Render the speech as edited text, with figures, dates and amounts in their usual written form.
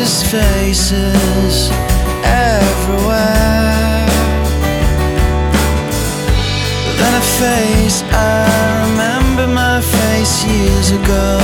just faces everywhere. Then a face, I remember my face years ago.